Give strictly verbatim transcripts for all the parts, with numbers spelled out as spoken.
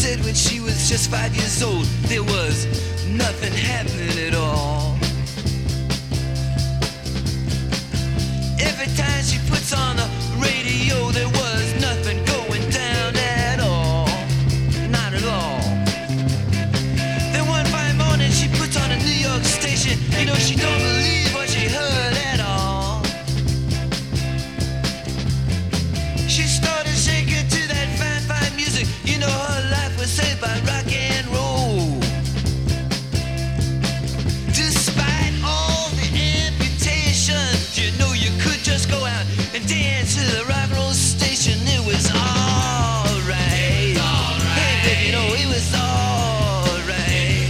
said when she was just five years old, there was nothing happening at all. Every time she puts on the radio, there was nothing going down at all. Not at all. Then one fine morning she puts on a New York station. You know, she don't believe what she heard at all. She started shaking to that fine, fine music. You know, her life was saved by rock and roll. Despite all the amputations, you know you could just go out and dance to the rock and roll station. It was alright. Hey baby, you know it was alright.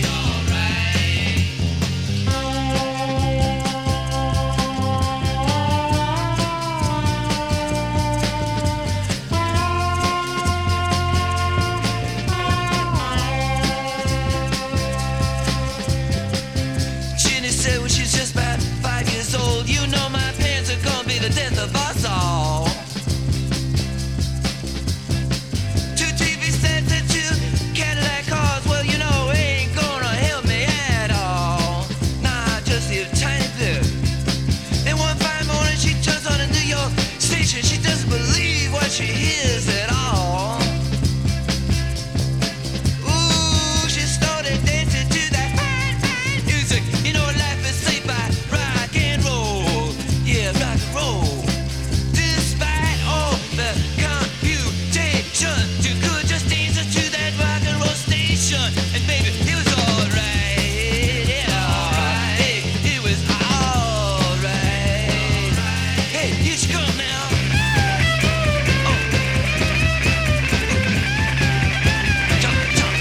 Ginny said when she's just about five years old, you know my parents are gonna be the death of us all. Two T V sets and two Cadillac cars, well you know ain't gonna help me at all. Nah, just a tiny bit. And one fine morning she turns on a New York station. She doesn't believe what she hears at all. Ooh, she started dancing to that fine, fine music. You know life is saved by rock and roll. Yeah, rock and roll. Despite all the computations, you could just dance to that rock and roll station. And baby, it was alright. Yeah, alright. It was alright. Hey, here she come now. Oh. Jump, jump.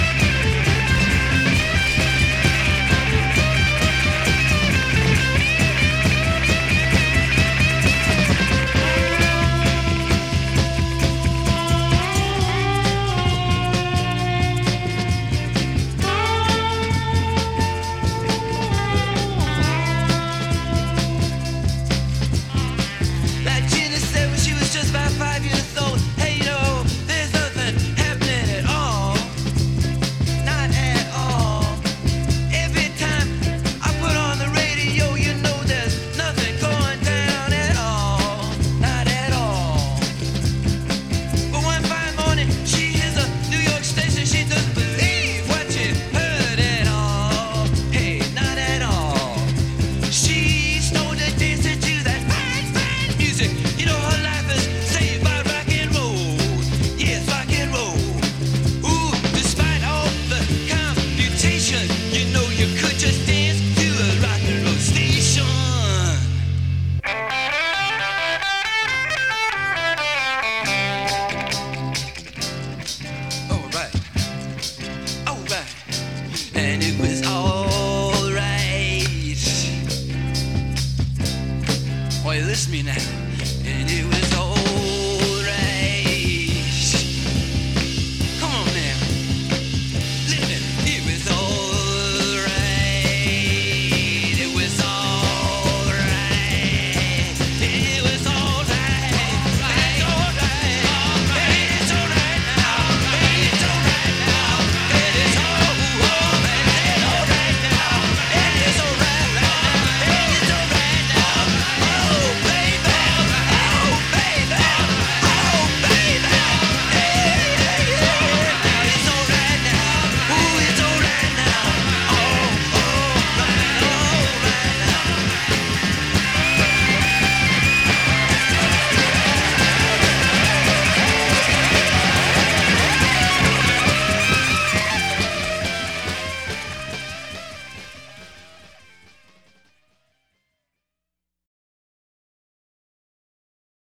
Like Ginny said when she was just about five years old, hey, you know, there's nothing happening at all. Not at all. Every time I put on the radio, you know there's nothing going down at all. Not at all. But one fine morning, she hears a New York station. She doesn't believe what she heard at all. Hey, not at all. She started dancing to that fine, fine music. You know her life is saved by rock and roll. Yes, rock and roll. Ooh, despite all the computation, you know you could just dance to a rock and roll station. Alright. Alright. And